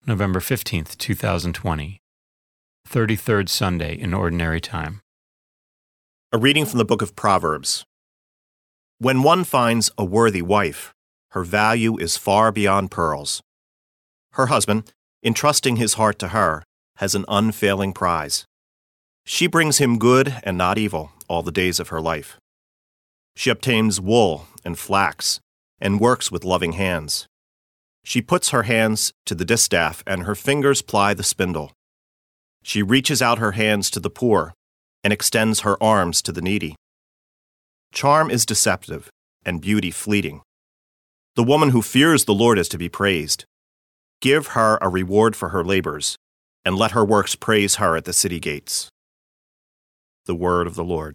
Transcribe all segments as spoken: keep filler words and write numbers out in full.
November fifteenth, two thousand twenty, thirty-third Sunday in Ordinary Time. A reading from the book of Proverbs. When one finds a worthy wife, her value is far beyond pearls. Her husband, entrusting his heart to her, has an unfailing prize. She brings him good and not evil all the days of her life. She obtains wool and flax and works with loving hands. She puts her hands to the distaff and her fingers ply the spindle. She reaches out her hands to the poor and extends her arms to the needy. Charm is deceptive and beauty fleeting. The woman who fears the Lord is to be praised. Give her a reward for her labors, and let her works praise her at the city gates. The word of the Lord.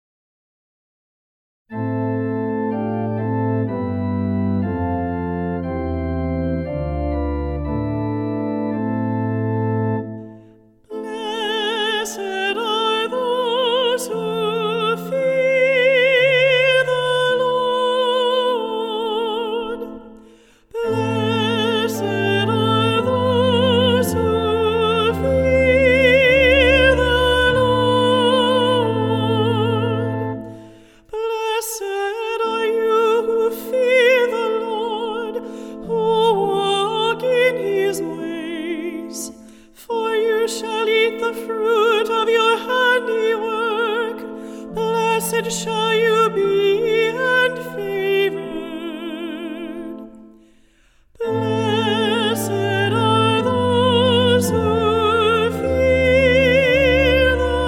Blessed shall you be and favored. Blessed are those who fear the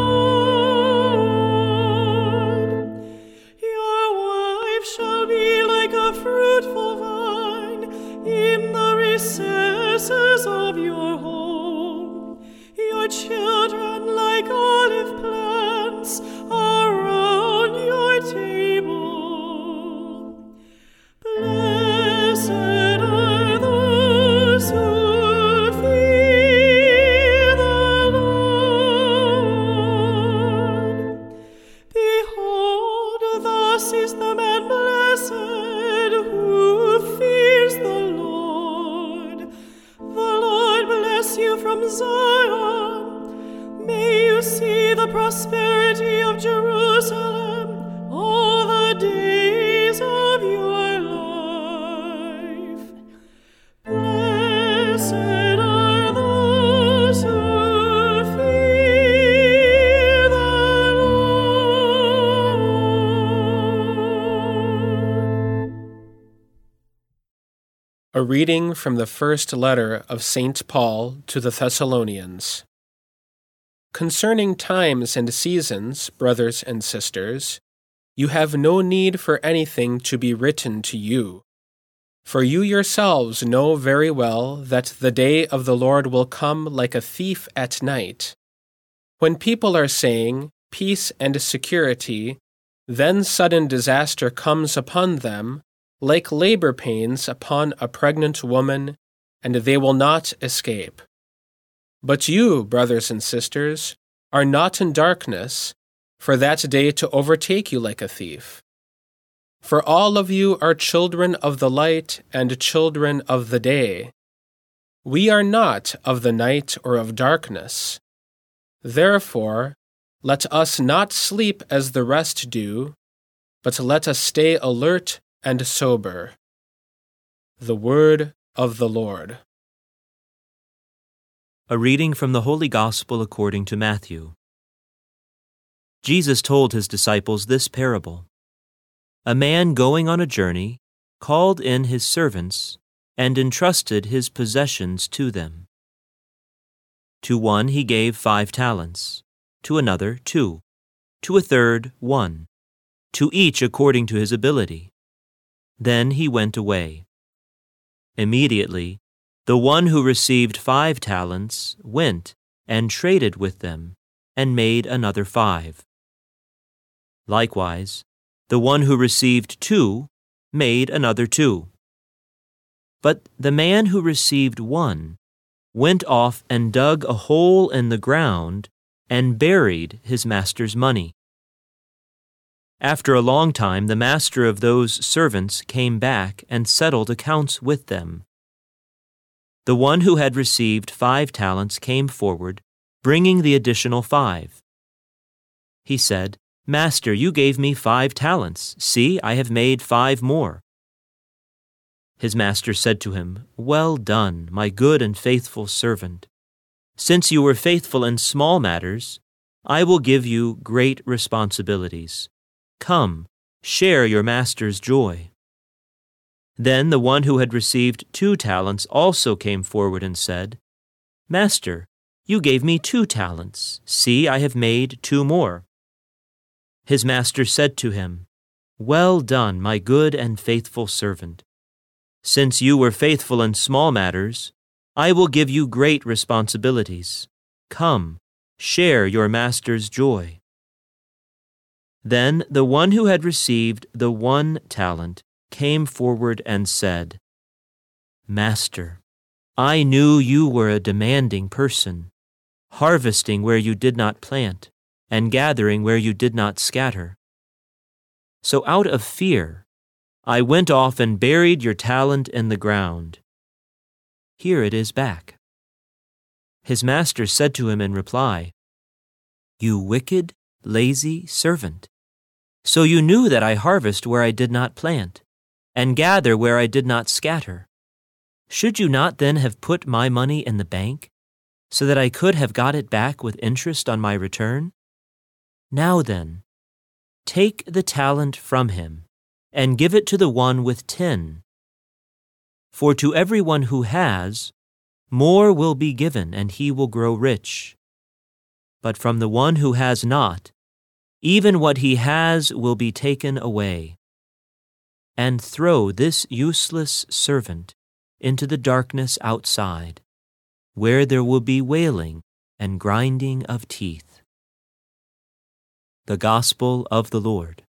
Lord. Your wife shall be like a fruitful vine in the recesses of your home. Your children like olive plants around your table. Blessed are those who fear the Lord. Behold, thus is the man blessed who fears the Lord. The Lord bless you from Zion. May you see the prosperity of Jerusalem all the days of your life. Blessed are those who fear the Lord. A reading from the first letter of Saint Paul to the Thessalonians. Concerning times and seasons, brothers and sisters, you have no need for anything to be written to you. For you yourselves know very well that the day of the Lord will come like a thief at night. When people are saying, peace and security, then sudden disaster comes upon them, like labor pains upon a pregnant woman, and they will not escape. But you, brothers and sisters, are not in darkness, for that day to overtake you like a thief. For all of you are children of the light and children of the day. We are not of the night or of darkness. Therefore, let us not sleep as the rest do, but let us stay alert and sober. The word of the Lord. A reading from the Holy Gospel according to Matthew. Jesus told his disciples this parable. A man going on a journey called in his servants and entrusted his possessions to them. To one he gave five talents, to another two, to a third one, to each according to his ability. Then he went away. Immediately, the one who received five talents went and traded with them and made another five. Likewise, the one who received two made another two. But the man who received one went off and dug a hole in the ground and buried his master's money. After a long time, the master of those servants came back and settled accounts with them. The one who had received five talents came forward, bringing the additional five. He said, 'Master, you gave me five talents. See, I have made five more.' His master said to him, 'Well done, my good and faithful servant. Since you were faithful in small matters, I will give you great responsibilities. Come, share your master's joy.' Then the one who had received two talents also came forward and said, 'Master, you gave me two talents. See, I have made two more.' His master said to him, 'Well done, my good and faithful servant. Since you were faithful in small matters, I will give you great responsibilities. Come, share your master's joy.' Then the one who had received the one talent came forward and said, 'Master, I knew you were a demanding person, harvesting where you did not plant, and gathering where you did not scatter. So out of fear, I went off and buried your talent in the ground. Here it is back.' His master said to him in reply, 'You wicked, lazy servant. So you knew that I harvest where I did not plant, and gather where I did not scatter. Should you not then have put my money in the bank, so that I could have got it back with interest on my return? Now then, take the talent from him, and give it to the one with ten. For to everyone who has, more will be given, and he will grow rich. But from the one who has not, even what he has will be taken away. And throw this useless servant into the darkness outside, where there will be wailing and grinding of teeth.'" The Gospel of the Lord.